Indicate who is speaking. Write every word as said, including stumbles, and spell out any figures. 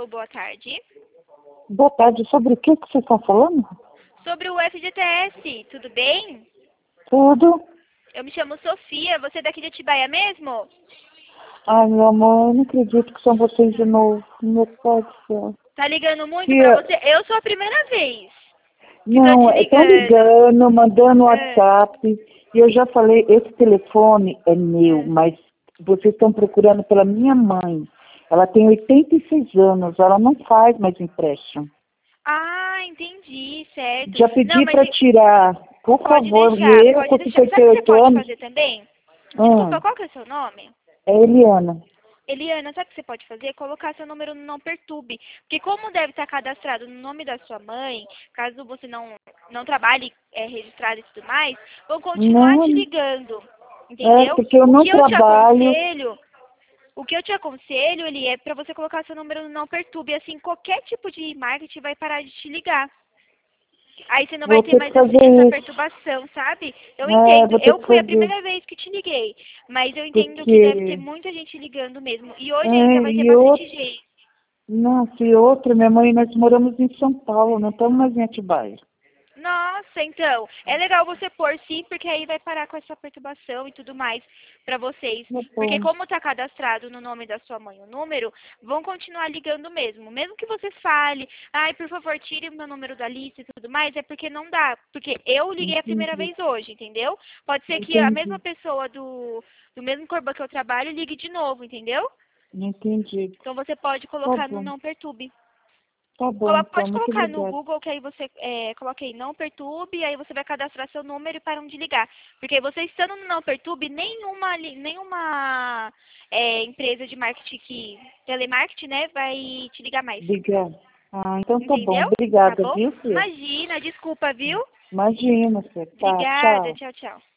Speaker 1: Alô, boa tarde.
Speaker 2: Boa tarde. Sobre o que que você está falando?
Speaker 1: Sobre o F G T S, tudo bem?
Speaker 2: Tudo.
Speaker 1: Eu me chamo Sofia, você é daqui de Atibaia mesmo?
Speaker 2: Ai, meu amor, eu não acredito que são vocês de novo. Meu pai do céu.
Speaker 1: Tá ligando muito
Speaker 2: Que
Speaker 1: pra
Speaker 2: eu-
Speaker 1: você? Eu sou a primeira vez que tô
Speaker 2: Não,
Speaker 1: te
Speaker 2: estão
Speaker 1: ligando.
Speaker 2: ligando, mandando
Speaker 1: É.
Speaker 2: WhatsApp. E eu já falei, esse telefone é meu,
Speaker 1: É.
Speaker 2: mas vocês estão procurando pela minha mãe. Ela tem oitenta e seis anos, ela não faz mais empréstimo.
Speaker 1: Ah, entendi, certo.
Speaker 2: Já
Speaker 1: Não,
Speaker 2: pedi
Speaker 1: mas
Speaker 2: para tirar, por
Speaker 1: pode
Speaker 2: favor,
Speaker 1: deixar,
Speaker 2: e eu
Speaker 1: pode
Speaker 2: com
Speaker 1: deixar.
Speaker 2: cinquenta
Speaker 1: Sabe
Speaker 2: e
Speaker 1: o que você
Speaker 2: oito
Speaker 1: pode
Speaker 2: anos,
Speaker 1: fazer também? Desculpa,
Speaker 2: hum,
Speaker 1: qual que é o seu nome?
Speaker 2: é Eliana.
Speaker 1: Eliana, sabe o que você pode fazer? Colocar seu número no Não Perturbe. Porque como deve estar cadastrado no nome da sua mãe, caso você não, não trabalhe é, registrado e tudo mais, vão continuar te
Speaker 2: Não,
Speaker 1: ligando.
Speaker 2: é
Speaker 1: Entendeu?
Speaker 2: porque eu
Speaker 1: O
Speaker 2: não
Speaker 1: que eu te
Speaker 2: trabalho.
Speaker 1: aconselho, o que eu te aconselho, ele é para você colocar seu número no Não Perturbe. Assim, qualquer tipo de marketing vai parar de te ligar. Aí você não vai
Speaker 2: Vou
Speaker 1: ter
Speaker 2: ter que
Speaker 1: mais essa
Speaker 2: fazer
Speaker 1: essa
Speaker 2: isso.
Speaker 1: perturbação, sabe? Eu
Speaker 2: É,
Speaker 1: entendo.
Speaker 2: vou ter
Speaker 1: Eu
Speaker 2: que
Speaker 1: fui a
Speaker 2: fazer.
Speaker 1: primeira vez que te liguei, mas eu entendo que deve ter
Speaker 2: Porque,
Speaker 1: muita gente ligando mesmo. E hoje ainda
Speaker 2: é,
Speaker 1: vai ter
Speaker 2: e
Speaker 1: bastante
Speaker 2: outro,
Speaker 1: gente.
Speaker 2: nossa, e outra, minha mãe, nós moramos em São Paulo, não estamos mais em Atibaia.
Speaker 1: Nossa, então, é legal você pôr sim, porque aí vai parar com essa perturbação e tudo mais pra vocês.
Speaker 2: Tá
Speaker 1: Porque
Speaker 2: bom.
Speaker 1: como tá cadastrado no nome da sua mãe o número, vão continuar ligando mesmo. Mesmo que você fale, ai, por favor, tire o meu número da lista e tudo mais, é porque não dá. Porque eu liguei a primeira
Speaker 2: Entendi,
Speaker 1: vez hoje, entendeu? Pode ser que a mesma
Speaker 2: entendi,
Speaker 1: pessoa do, do mesmo corpo que eu trabalho ligue de novo, entendeu?
Speaker 2: entendi.
Speaker 1: Então você pode
Speaker 2: Tá
Speaker 1: colocar no
Speaker 2: bom,
Speaker 1: não perturbe.
Speaker 2: tá bom,
Speaker 1: Colo-
Speaker 2: então,
Speaker 1: Pode
Speaker 2: muito
Speaker 1: colocar no
Speaker 2: obrigada.
Speaker 1: Google que aí você é, coloca aí não perturbe, aí você vai cadastrar seu número e param de ligar. Porque você estando no não perturbe, nenhuma, li- nenhuma é, empresa de marketing que, telemarketing, né, vai te ligar mais.
Speaker 2: Obrigada. Ah, então tá bom,
Speaker 1: Entendeu? Tá
Speaker 2: obrigada,
Speaker 1: bom?
Speaker 2: viu, filha?
Speaker 1: Imagina, desculpa, viu?
Speaker 2: Imagina, você. Tá,
Speaker 1: Obrigada,
Speaker 2: tchau.
Speaker 1: tchau, tchau.